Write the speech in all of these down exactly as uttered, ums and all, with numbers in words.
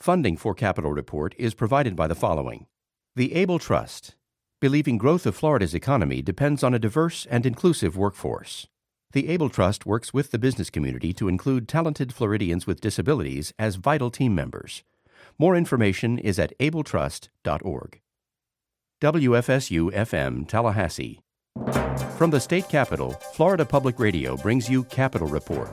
Funding for Capitol Report is provided by the following. The Able Trust, believing growth of Florida's economy depends on a diverse and inclusive workforce. The Able Trust works with the business community to include talented Floridians with disabilities as vital team members. More information is at able trust dot org. W F S U F M Tallahassee. From the state capitol, Florida Public Radio brings you Capitol Report.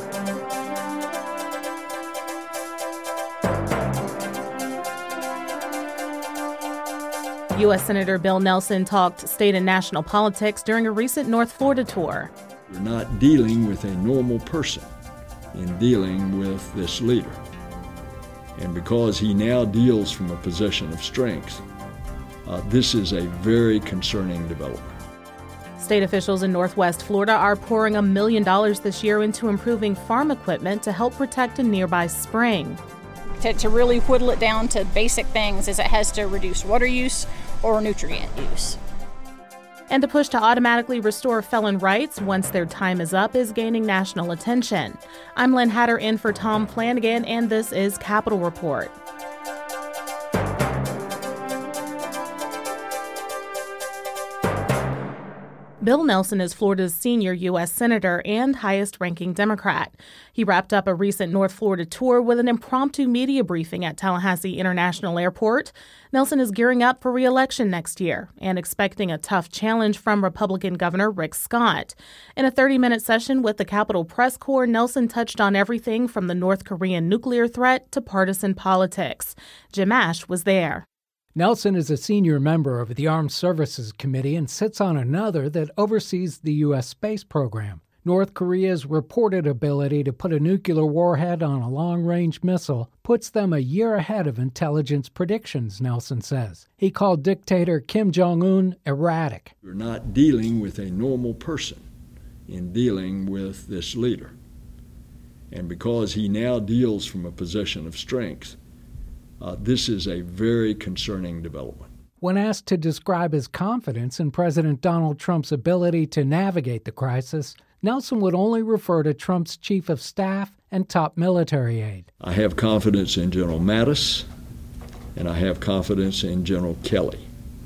U S Senator Bill Nelson talked state and national politics during a recent North Florida tour. We're not dealing with a normal person in dealing with this leader. And because he now deals from a position of strength, uh, this is a very concerning development. State officials in Northwest Florida are pouring a million dollars this year into improving farm equipment to help protect a nearby spring. To, to really whittle it down to basic things is it has to reduce water use or nutrient use. And the push to automatically restore felon rights once their time is up is gaining national attention. I'm Lynn Hatter in for Tom Flanagan, and this is Capitol Report. Bill Nelson is Florida's senior U S Senator and highest-ranking Democrat. He wrapped up a recent North Florida tour with an impromptu media briefing at Tallahassee International Airport. Nelson is gearing up for re-election next year and expecting a tough challenge from Republican Governor Rick Scott. In a thirty-minute session with the Capitol Press Corps, Nelson touched on everything from the North Korean nuclear threat to partisan politics. Jim Ash was there. Nelson is a senior member of the Armed Services Committee and sits on another that oversees the U S space program. North Korea's reported ability to put a nuclear warhead on a long-range missile puts them a year ahead of intelligence predictions, Nelson says. He called dictator Kim Jong-un erratic. We're not dealing with a normal person in dealing with this leader. And because he now deals from a position of strength, Uh, this is a very concerning development. When asked to describe his confidence in President Donald Trump's ability to navigate the crisis, Nelson would only refer to Trump's chief of staff and top military aide. I have confidence in General Mattis, and I have confidence in General Kelly.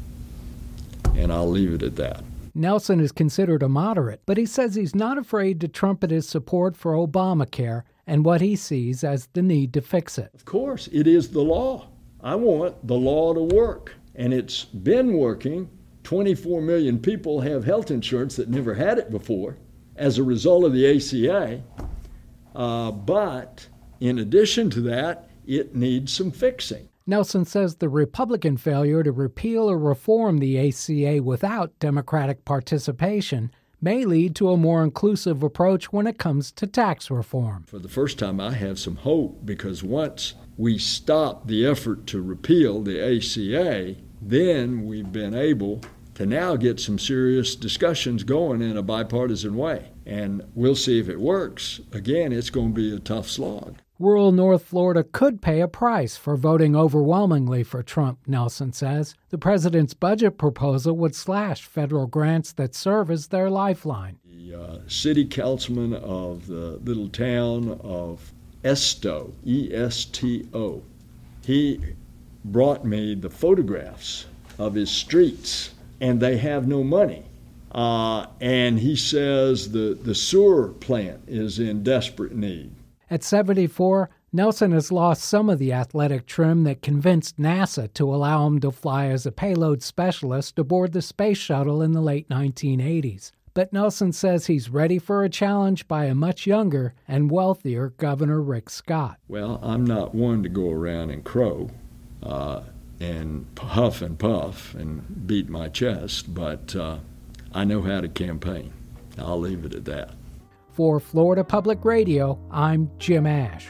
And I'll leave it at that. Nelson is considered a moderate, but he says he's not afraid to trumpet his support for Obamacare and what he sees as the need to fix it. Of course, it is the law. I want the law to work, and it's been working. twenty-four million people have health insurance that never had it before as a result of the A C A. Uh, but in addition to that, it needs some fixing. Nelson says the Republican failure to repeal or reform the A C A without Democratic participation may lead to a more inclusive approach when it comes to tax reform. For the first time, I have some hope, because once we stop the effort to repeal the A C A, then we've been able to now get some serious discussions going in a bipartisan way. And we'll see if it works. Again, it's going to be a tough slog. Rural North Florida could pay a price for voting overwhelmingly for Trump, Nelson says. The president's budget proposal would slash federal grants that serve as their lifeline. The uh, city councilman of the little town of Esto, E S T O, he brought me the photographs of his streets, and they have no money. Uh, and he says the, the sewer plant is in desperate need. At seventy-four, Nelson has lost some of the athletic trim that convinced NASA to allow him to fly as a payload specialist aboard the space shuttle in the late nineteen eighties. But Nelson says he's ready for a challenge by a much younger and wealthier Governor Rick Scott. Well, I'm not one to go around and crow uh, and huff and puff and beat my chest, but uh, I know how to campaign. I'll leave it at that. For Florida Public Radio, I'm Jim Ash.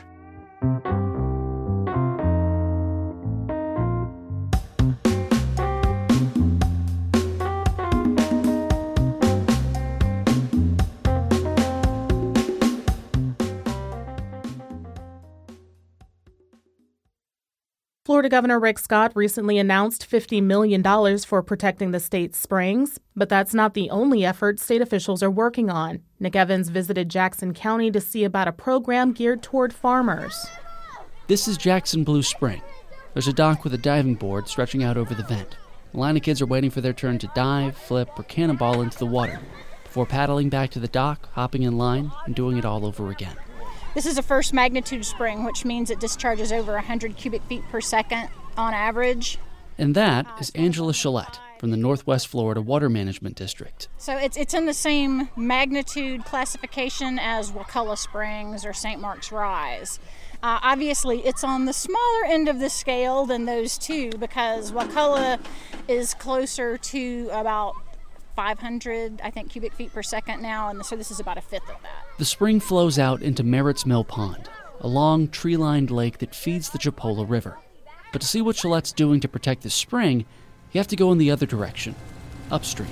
Florida Governor Rick Scott recently announced fifty million dollars for protecting the state's springs, but that's not the only effort state officials are working on. Nick Evans visited Jackson County to see about a program geared toward farmers. This is Jackson Blue Spring. There's a dock with a diving board stretching out over the vent. A line of kids are waiting for their turn to dive, flip, or cannonball into the water before paddling back to the dock, hopping in line, and doing it all over again. This is a first magnitude spring, which means it discharges over one hundred cubic feet per second on average. And that is Angela Chalette from the Northwest Florida Water Management District. So it's it's in the same magnitude classification as Wakulla Springs or Saint Mark's Rise. Uh, obviously, it's on the smaller end of the scale than those two because Wakulla is closer to about five hundred, I think, cubic feet per second now, and so this is about a fifth of that. The spring flows out into Merritt's Mill Pond, a long, tree-lined lake that feeds the Chipola River. But to see what Chalette's doing to protect the spring, you have to go in the other direction, upstream.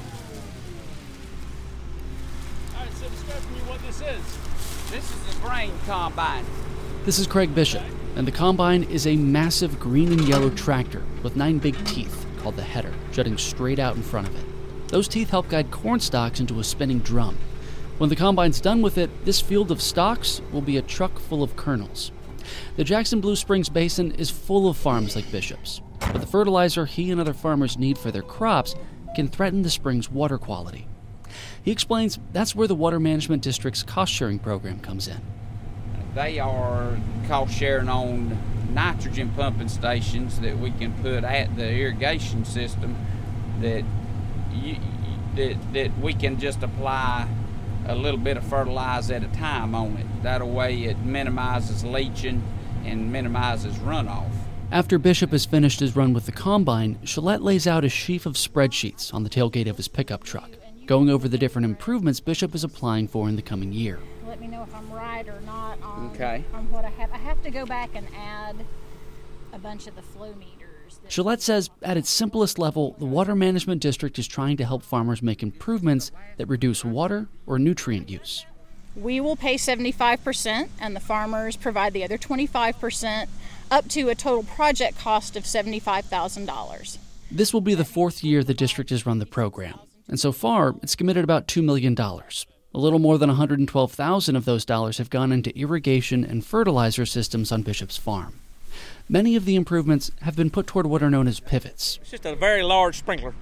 All right, so describe to me what this is. This is the grain combine. This is Craig Bishop, and the combine is a massive green and yellow tractor with nine big teeth called the header, jutting straight out in front of it. Those teeth help guide corn stalks into a spinning drum. When the combine's done with it, this field of stalks will be a truck full of kernels. The Jackson Blue Springs Basin is full of farms like Bishop's, but the fertilizer he and other farmers need for their crops can threaten the spring's water quality. He explains that's where the Water Management District's cost-sharing program comes in. They are cost-sharing on nitrogen pumping stations that we can put at the irrigation system that you, that, that we can just apply a little bit of fertilizer at a time on it. That way it minimizes leaching and minimizes runoff. After Bishop has finished his run with the combine, Chalette lays out a sheaf of spreadsheets on the tailgate of his pickup truck, going over the different improvements Bishop is applying for in the coming year. Let me know if I'm right or not on, okay. on what I have. I have to go back and add a bunch of the flow meters. That Chalette says at its simplest level, the Water Management District is trying to help farmers make improvements that reduce water or nutrient use. We will pay seventy-five percent and the farmers provide the other twenty-five percent, up to a total project cost of seventy-five thousand dollars. This will be the fourth year the district has run the program, and so far it's committed about two million dollars. A little more than one hundred twelve thousand dollars of those dollars have gone into irrigation and fertilizer systems on Bishop's farm. Many of the improvements have been put toward what are known as pivots. It's just a very large sprinkler.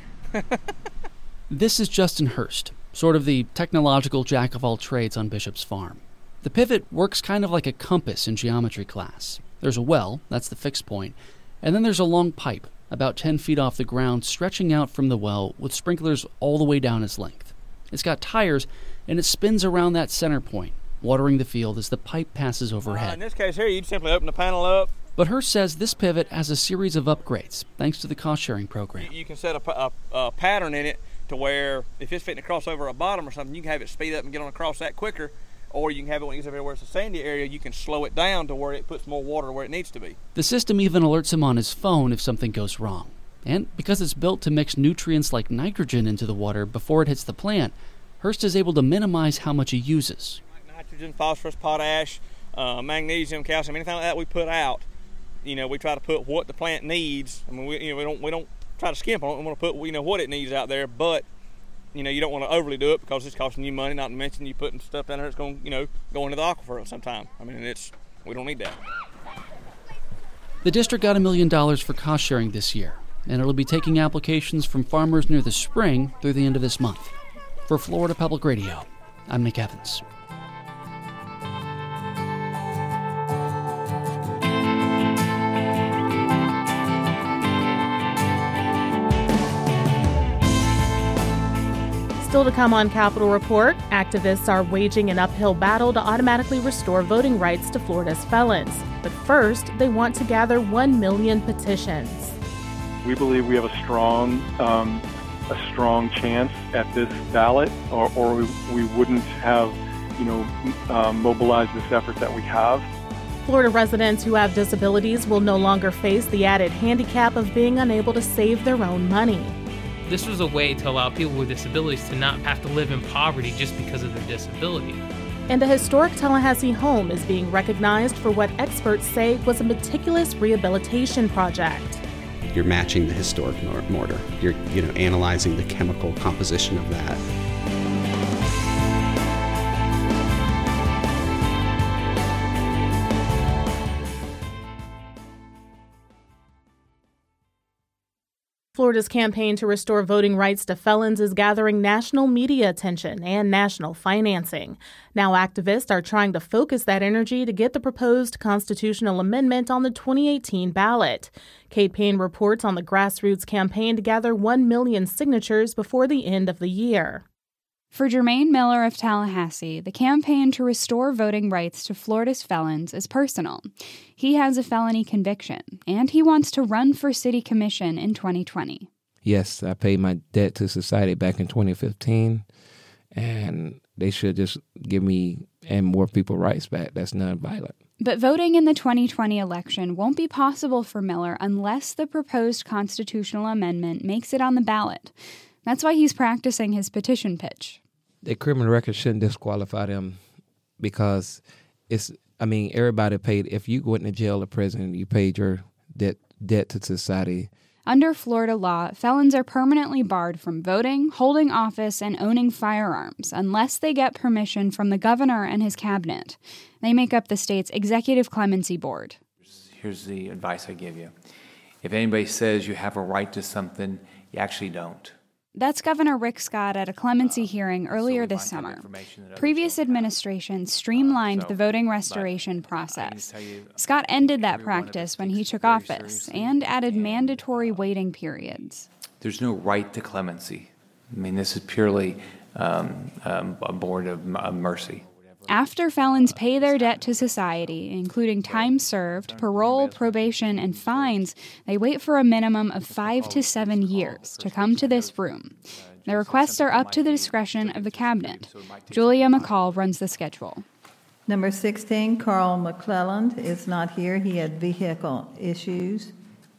This is Justin Hurst, sort of the technological jack-of-all-trades on Bishop's farm. The pivot works kind of like a compass in geometry class. There's a well, that's the fixed point, and then there's a long pipe, about ten feet off the ground, stretching out from the well with sprinklers all the way down its length. It's got tires, and it spins around that center point, watering the field as the pipe passes overhead. Uh, in this case here, you'd simply open the panel up. But Hurst says this pivot has a series of upgrades, thanks to the cost-sharing program. You, you can set a, a, a pattern in it to where if it's fitting to cross over a bottom or something, you can have it speed up and get on across that quicker, or you can have it when it gets over where it's a sandy area, you can slow it down to where it puts more water where it needs to be. The system even alerts him on his phone if something goes wrong. And because it's built to mix nutrients like nitrogen into the water before it hits the plant, Hurst is able to minimize how much he uses. Nitrogen, phosphorus, potash, uh, magnesium, calcium, anything like that we put out, you know, we try to put what the plant needs. I mean, we, you know, we don't we don't try to skimp on it. We want to put, you know, what it needs out there, but you know, you don't want to overly do it because it's costing you money. Not to mention you putting stuff down there that's going, you know, go into the aquifer sometime. I mean, it's we don't need that. The district got a million dollars for cost sharing this year, and it'll be taking applications from farmers near the spring through the end of this month. For Florida Public Radio, I'm Nick Evans. Still to come on Capitol Report, activists are waging an uphill battle to automatically restore voting rights to Florida's felons. But first, they want to gather one million petitions. We believe we have a strong um, a strong chance at this ballot, or, or we, we wouldn't have, you know, uh, mobilized this effort that we have. Florida residents who have disabilities will no longer face the added handicap of being unable to save their own money. This was a way to allow people with disabilities to not have to live in poverty just because of their disability. And a historic Tallahassee home is being recognized for what experts say was a meticulous rehabilitation project. You're matching the historic mortar. You're, you know, analyzing the chemical composition of that. Florida's campaign to restore voting rights to felons is gathering national media attention and national financing. Now activists are trying to focus that energy to get the proposed constitutional amendment on the twenty eighteen ballot. Kate Payne reports on the grassroots campaign to gather one million signatures before the end of the year. For Jermaine Miller of Tallahassee, the campaign to restore voting rights to Florida's felons is personal. He has a felony conviction, and he wants to run for city commission in twenty twenty. Yes, I paid my debt to society back in twenty fifteen, and they should just give me and more people rights back. That's nonviolent. But voting in the twenty twenty election won't be possible for Miller unless the proposed constitutional amendment makes it on the ballot. That's why he's practicing his petition pitch. The criminal record shouldn't disqualify them because it's, I mean, everybody paid. If you go into jail or prison, you paid your debt, debt to society. Under Florida law, felons are permanently barred from voting, holding office, and owning firearms unless they get permission from the governor and his cabinet. They make up the state's Executive Clemency Board. Here's the advice I give you. If anybody says you have a right to something, you actually don't. That's Governor Rick Scott at a clemency hearing earlier this summer. Previous administrations streamlined the voting restoration process. Scott ended that practice when he took office and added mandatory waiting periods. There's no right to clemency. I mean, this is purely um, um, a board of uh, mercy. After felons pay their debt to society, including time served, parole, probation, and fines, they wait for a minimum of five to seven years to come to this room. The requests are up to the discretion of the cabinet. Julia McCall runs the schedule. Number sixteen, Carl McClelland is not here. He had vehicle issues.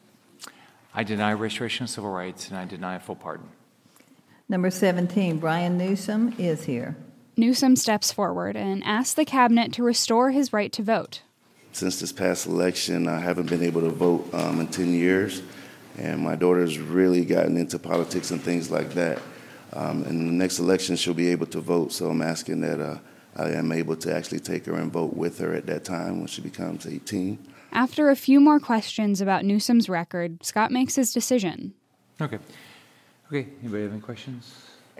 I deny restoration of civil rights, and I deny a full pardon. Number seventeen, Brian Newsom is here. Newsom steps forward and asks the cabinet to restore his right to vote. Since this past election, I haven't been able to vote um, in ten years, and my daughter's really gotten into politics and things like that. Um, in the next election, she'll be able to vote, so I'm asking that uh, I am able to actually take her and vote with her at that time when she becomes eighteen. After a few more questions about Newsom's record, Scott makes his decision. Okay. Okay, anybody have any questions?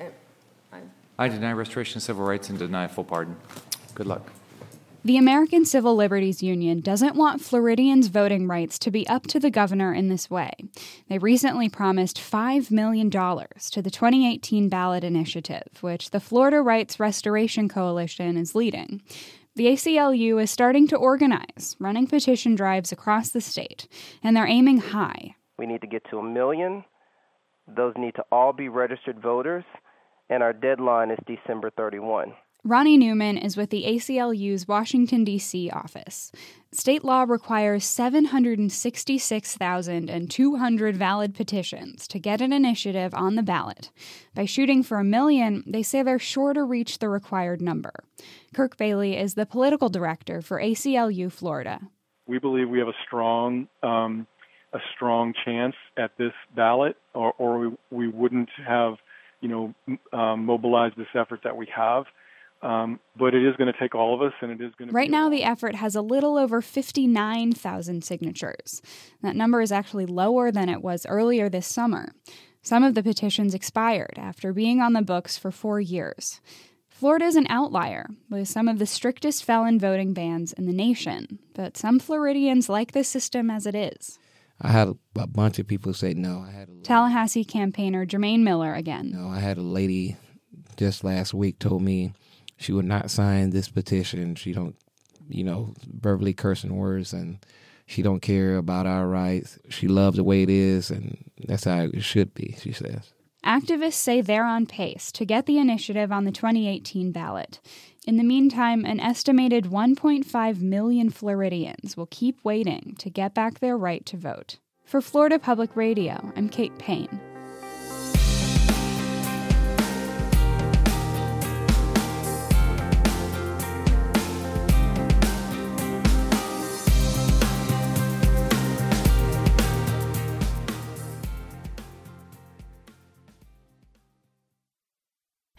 I deny restoration of civil rights and deny full pardon. Good luck. The American Civil Liberties Union doesn't want Floridians' voting rights to be up to the governor in this way. They recently promised five million dollars to the twenty eighteen ballot initiative, which the Florida Rights Restoration Coalition is leading. The A C L U is starting to organize, running petition drives across the state, and they're aiming high. We need to get to a million. Those need to all be registered voters. And our deadline is December thirty-first. Ronnie Newman is with the A C L U's Washington, D C office. State law requires seven hundred sixty-six thousand two hundred valid petitions to get an initiative on the ballot. By shooting for a million, they say they're sure to reach the required number. Kirk Bailey is the political director for A C L U Florida. We believe we have a strong um, a strong chance at this ballot, or, or we, we wouldn't have you know, um, mobilize this effort that we have. Um, but it is going to take all of us, and it is going to Right now, the effort has a little over fifty-nine thousand signatures. That number is actually lower than it was earlier this summer. Some of the petitions expired after being on the books for four years. Florida is an outlier, with some of the strictest felon voting bans in the nation, but some Floridians like the system as it is. I had a bunch of people say no. I had a Tallahassee campaigner Jermaine Miller again. No, I had a lady just last week told me she would not sign this petition. She don't, you know, verbally cursing words, and she don't care about our rights. She loves the way it is, and that's how it should be, she says. Activists say they're on pace to get the initiative on the twenty eighteen ballot. In the meantime, an estimated one point five million Floridians will keep waiting to get back their right to vote. For Florida Public Radio, I'm Kate Payne.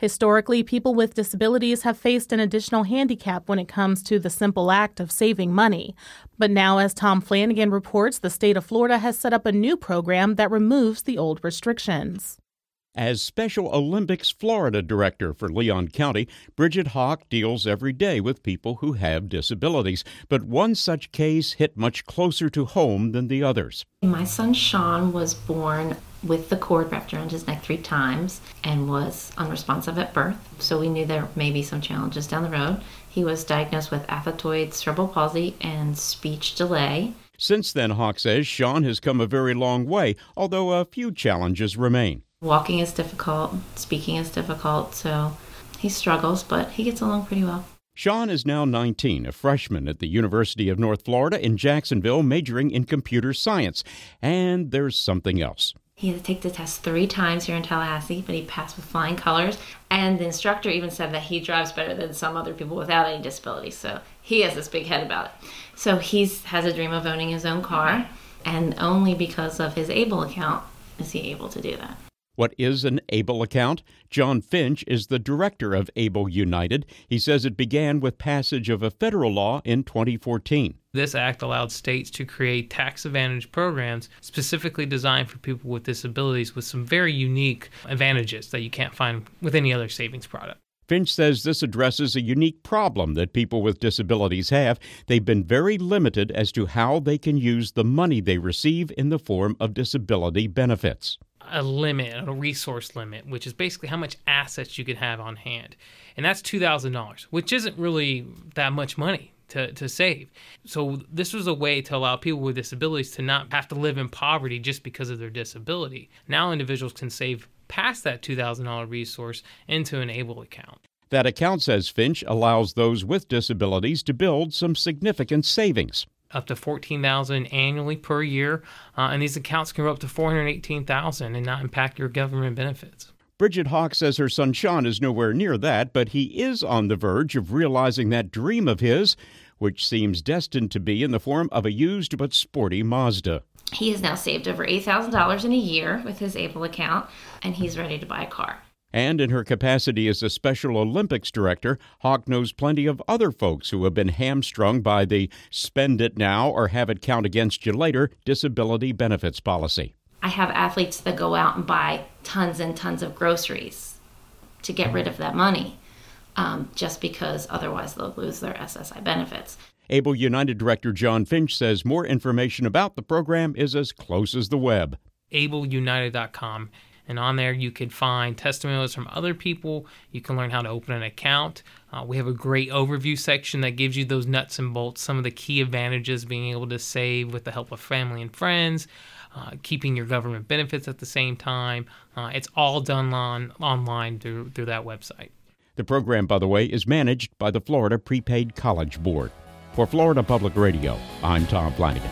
Historically, people with disabilities have faced an additional handicap when it comes to the simple act of saving money. But now, as Tom Flanagan reports, the state of Florida has set up a new program that removes the old restrictions. As Special Olympics Florida Director for Leon County, Bridget Hawk deals every day with people who have disabilities, but one such case hit much closer to home than the others. My son Sean was born with the cord wrapped around his neck three times and was unresponsive at birth, so we knew there may be some challenges down the road. He was diagnosed with athetoid cerebral palsy and speech delay. Since then, Hawk says, Sean has come a very long way, although a few challenges remain. Walking is difficult, speaking is difficult, so he struggles, but he gets along pretty well. Sean is now nineteen, a freshman at the University of North Florida in Jacksonville, majoring in computer science. And there's something else. He had to take the test three times here in Tallahassee, but he passed with flying colors. And the instructor even said that he drives better than some other people without any disabilities. So he has this big head about it. So he has a dream of owning his own car, and only because of his ABLE account is he able to do that. What is an ABLE account? John Finch is the director of ABLE United. He says it began with passage of a federal law in twenty fourteen. This act allowed states to create tax advantage programs specifically designed for people with disabilities with some very unique advantages that you can't find with any other savings product. Finch says this addresses a unique problem that people with disabilities have. They've been very limited as to how they can use the money they receive in the form of disability benefits. A limit, a resource limit, which is basically how much assets you can have on hand. And that's two thousand dollars, which isn't really that much money to, to save. So this was a way to allow people with disabilities to not have to live in poverty just because of their disability. Now individuals can save past that two thousand dollars resource into an ABLE account. That account, says Finch, allows those with disabilities to build some significant savings. Up to fourteen thousand dollars annually per year, uh, and these accounts can grow up to four hundred eighteen thousand dollars and not impact your government benefits. Bridget Hawk says her son Sean is nowhere near that, but he is on the verge of realizing that dream of his, which seems destined to be in the form of a used but sporty Mazda. He has now saved over eight thousand dollars in a year with his ABLE account, and he's ready to buy a car. And in her capacity as a Special Olympics director, Hawk knows plenty of other folks who have been hamstrung by the spend it now or have it count against you later disability benefits policy. I have athletes that go out and buy tons and tons of groceries to get rid of that money, um, just because otherwise they'll lose their S S I benefits. ABLE United Director John Finch says more information about the program is as close as the web. able united dot com. And on there, you can find testimonials from other people. You can learn how to open an account. Uh, we have a great overview section that gives you those nuts and bolts, some of the key advantages, being able to save with the help of family and friends, uh, keeping your government benefits at the same time. Uh, it's all done on, online through, through that website. The program, by the way, is managed by the Florida Prepaid College Board. For Florida Public Radio, I'm Tom Flanagan.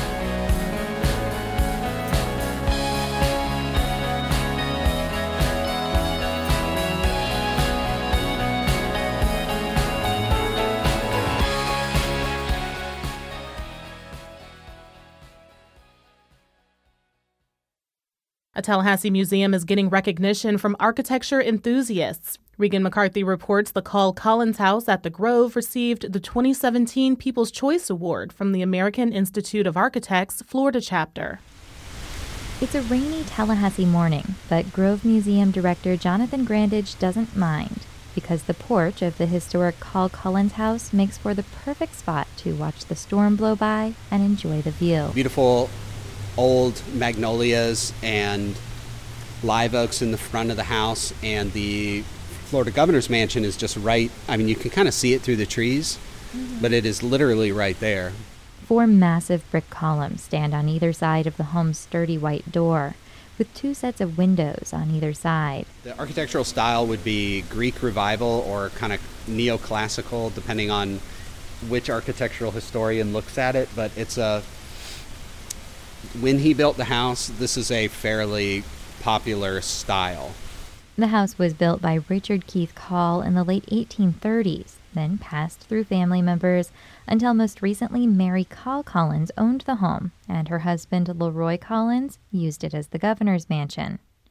A Tallahassee museum is getting recognition from architecture enthusiasts. Regan McCarthy reports the Carl Collins House at the Grove received the twenty seventeen People's Choice Award from the American Institute of Architects Florida chapter. It's a rainy Tallahassee morning, but Grove Museum Director Jonathan Grandage doesn't mind, because the porch of the historic Carl Collins House makes for the perfect spot to watch the storm blow by and enjoy the view. Beautiful old magnolias and live oaks in the front of the house, and the Florida Governor's Mansion is just right. I mean, you can kind of see it through the trees, mm-hmm. but it is literally right there. Four massive brick columns stand on either side of the home's sturdy white door, with two sets of windows on either side. The architectural style would be Greek Revival or kind of neoclassical, depending on which architectural historian looks at it, but it's a when he built the house, this is a fairly popular style. The house was built by Richard Keith Call in the late eighteen thirties, then passed through family members until most recently Mary Call Collins owned the home, and her husband Leroy Collins used it as the governor's mansion.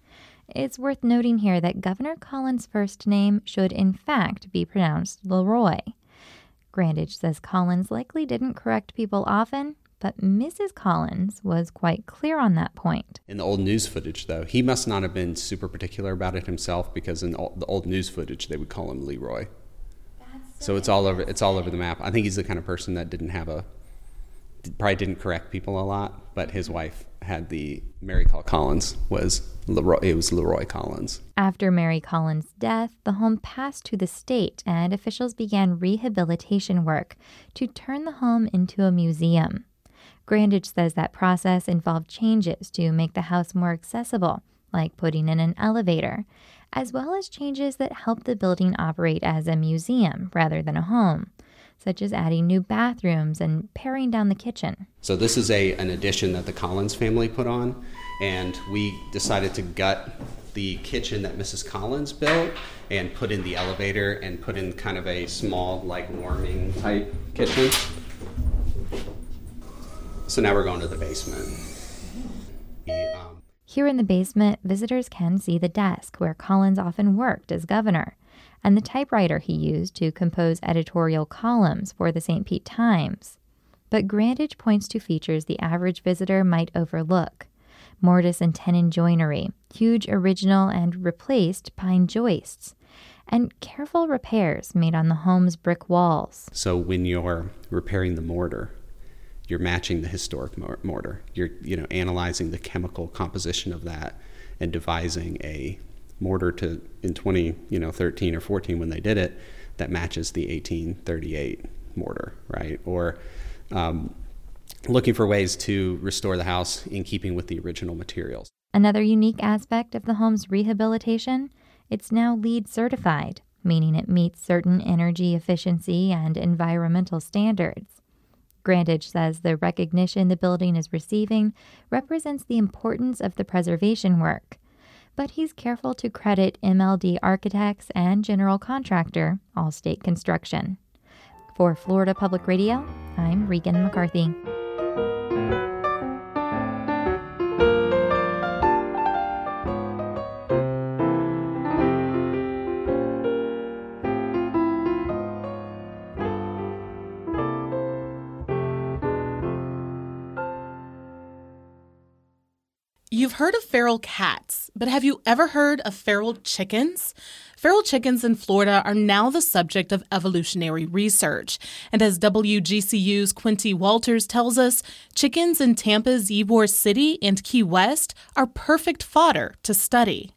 It's worth noting here that Governor Collins' first name should in fact be pronounced Leroy. Grandage says Collins likely didn't correct people often, but Missus Collins was quite clear on that point. In the old news footage, though, he must not have been super particular about it himself, because in the old news footage, they would call him Leroy. That's so it's all over. It's all over the map. I think he's the kind of person that didn't have a, probably didn't correct people a lot, but his wife had the Mary Call Collins was Leroy. It was Leroy Collins. After Mary Collins' death, the home passed to the state, and officials began rehabilitation work to turn the home into a museum. Grandage says that process involved changes to make the house more accessible, like putting in an elevator, as well as changes that helped the building operate as a museum rather than a home, such as adding new bathrooms and paring down the kitchen. So this is a an addition that the Collins family put on, and we decided to gut the kitchen that Missus Collins built and put in the elevator and put in kind of a small, like, warming type kitchen. So now we're going to the basement. He, um, Here in the basement, visitors can see the desk where Collins often worked as governor, and the typewriter he used to compose editorial columns for the Saint Pete Times. But Grandage points to features the average visitor might overlook. Mortise and tenon joinery, huge original and replaced pine joists, and careful repairs made on the home's brick walls. So when you're repairing the mortar, you're matching the historic mortar. You're, you know, analyzing the chemical composition of that and devising a mortar to in twenty, you know, thirteen or fourteen when they did it that matches the eighteen thirty-eight mortar, right? Or um, looking for ways to restore the house in keeping with the original materials. Another unique aspect of the home's rehabilitation, it's now LEED certified, meaning it meets certain energy efficiency and environmental standards. Grandage says the recognition the building is receiving represents the importance of the preservation work, but he's careful to credit M L D architects and general contractor, Allstate Construction. For Florida Public Radio, I'm Regan McCarthy. You've heard of feral cats, but have you ever heard of feral chickens? Feral chickens in Florida are now the subject of evolutionary research. And as W G C U's Quinty Walters tells us, chickens in Tampa's Ybor City and Key West are perfect fodder to study.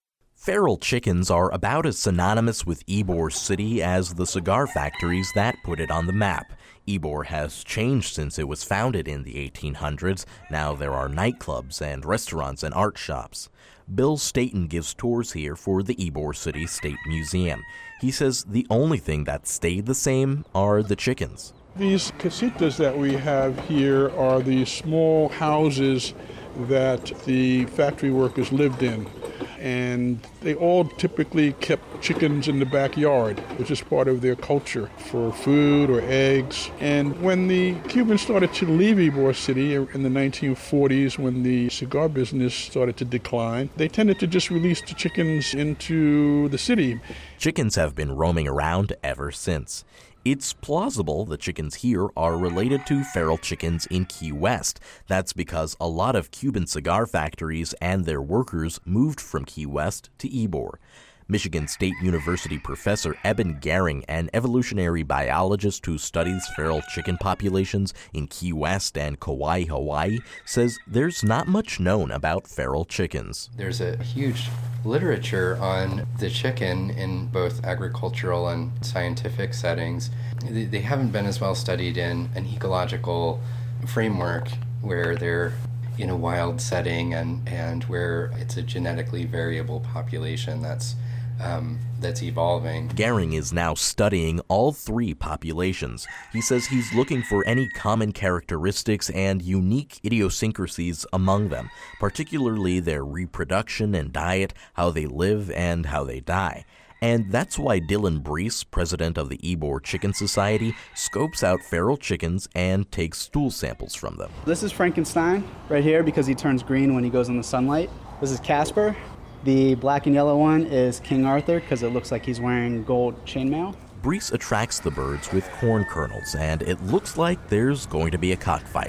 Feral chickens are about as synonymous with Ybor City as the cigar factories that put it on the map. Ybor has changed since it was founded in the eighteen hundreds. Now there are nightclubs and restaurants and art shops. Bill Staten gives tours here for the Ybor City State Museum. He says the only thing that stayed the same are the chickens. These casitas that we have here are the small houses that the factory workers lived in. And they all typically kept chickens in the backyard, which is part of their culture for food or eggs. And when the Cubans started to leave Ybor City in the nineteen forties, when the cigar business started to decline, they tended to just release the chickens into the city. Chickens have been roaming around ever since. It's plausible the chickens here are related to feral chickens in Key West. That's because a lot of Cuban cigar factories and their workers moved from Key West to Ybor. Michigan State University professor Eben Gehring, an evolutionary biologist who studies feral chicken populations in Key West and Kauai, Hawaii, says there's not much known about feral chickens. There's a huge literature on the chicken in both agricultural and scientific settings. They haven't been as well studied in an ecological framework where they're in a wild setting and, and where it's a genetically variable population that's Um, that's evolving. Gehring is now studying all three populations. He says he's looking for any common characteristics and unique idiosyncrasies among them, particularly their reproduction and diet, how they live and how they die. And that's why Dylan Brees, president of the Ybor Chicken Society, scopes out feral chickens and takes stool samples from them. This is Frankenstein right here because he turns green when he goes in the sunlight. This is Casper. The black and yellow one is King Arthur because it looks like he's wearing gold chainmail. Brees attracts the birds with corn kernels, and it looks like there's going to be a cockfight.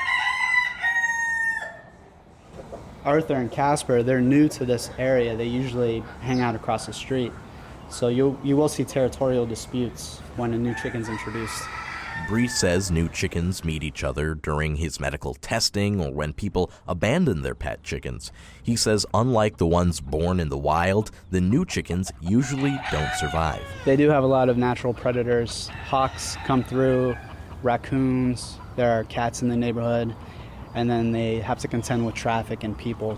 Arthur and Casper, they're new to this area. They usually hang out across the street. So you you will see territorial disputes when a new chicken's introduced. Brees says new chickens meet each other during his medical testing or when people abandon their pet chickens. He says unlike the ones born in the wild, the new chickens usually don't survive. They do have a lot of natural predators. Hawks come through, raccoons, there are cats in the neighborhood, and then they have to contend with traffic and people.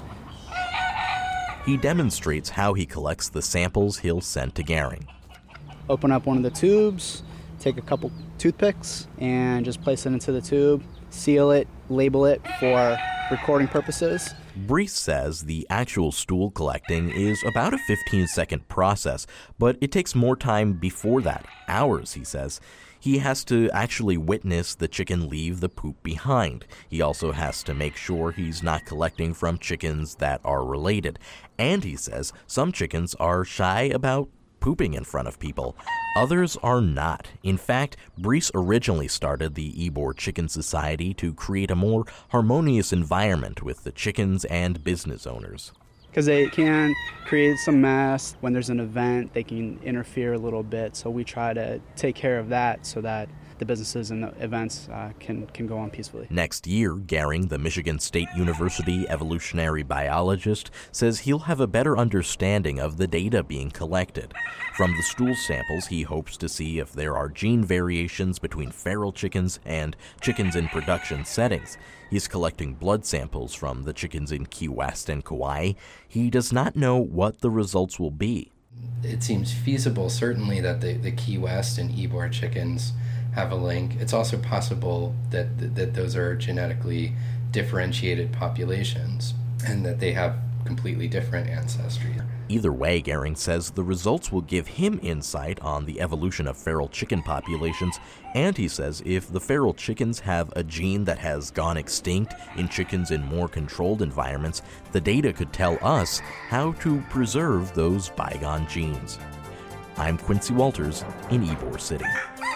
He demonstrates how he collects the samples he'll send to Garing. Open up one of the tubes, take a couple toothpicks, and just place it into the tube, seal it, label it for recording purposes. Brees says the actual stool collecting is about a fifteen second process, but it takes more time before that, hours, he says. He has to actually witness the chicken leave the poop behind. He also has to make sure he's not collecting from chickens that are related. And he says some chickens are shy about pooping in front of people. Others are not. In fact, Brees originally started the Ybor Chicken Society to create a more harmonious environment with the chickens and business owners. Because they can create some mess. When there's an event, they can interfere a little bit. So we try to take care of that so that the businesses and the events uh, can, can go on peacefully. Next year, Garing, the Michigan State University evolutionary biologist, says he'll have a better understanding of the data being collected. From the stool samples, he hopes to see if there are gene variations between feral chickens and chickens in production settings. He's collecting blood samples from the chickens in Key West and Kauai. He does not know what the results will be. It seems feasible, certainly, that the, the Key West and Ybor chickens have a link. It's also possible that, that that those are genetically differentiated populations and that they have completely different ancestry. Either way, Garing says the results will give him insight on the evolution of feral chicken populations, and he says if the feral chickens have a gene that has gone extinct in chickens in more controlled environments, the data could tell us how to preserve those bygone genes. I'm Quincy Walters in Ybor City.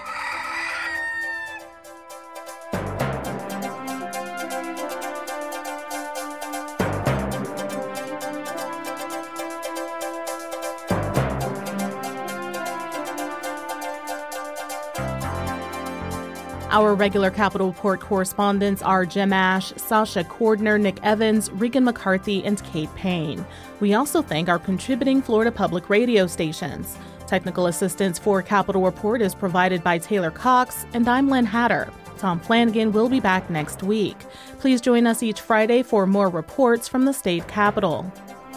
Our regular Capitol Report correspondents are Jim Ash, Sasha Cordner, Nick Evans, Regan McCarthy, and Kate Payne. We also thank our contributing Florida Public radio stations. Technical assistance for Capitol Report is provided by Taylor Cox, and I'm Lynn Hatter. Tom Flanagan will be back next week. Please join us each Friday for more reports from the state capitol.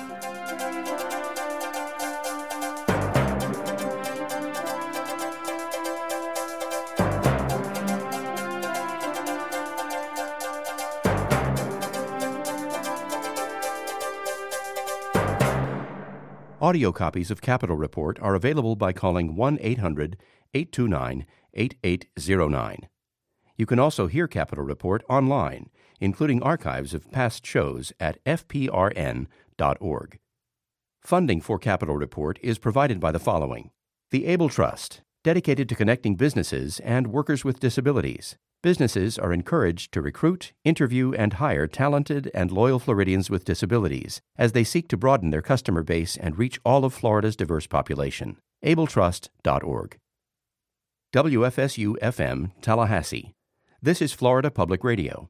Audio copies of Capitol Report are available by calling one eight hundred eight two nine eight eight zero nine. You can also hear Capitol Report online, including archives of past shows at f p r n dot org. Funding for Capitol Report is provided by the following: the Able Trust, dedicated to connecting businesses and workers with disabilities. Businesses are encouraged to recruit, interview, and hire talented and loyal Floridians with disabilities as they seek to broaden their customer base and reach all of Florida's diverse population. able trust dot org. W F S U F M, Tallahassee. This is Florida Public Radio.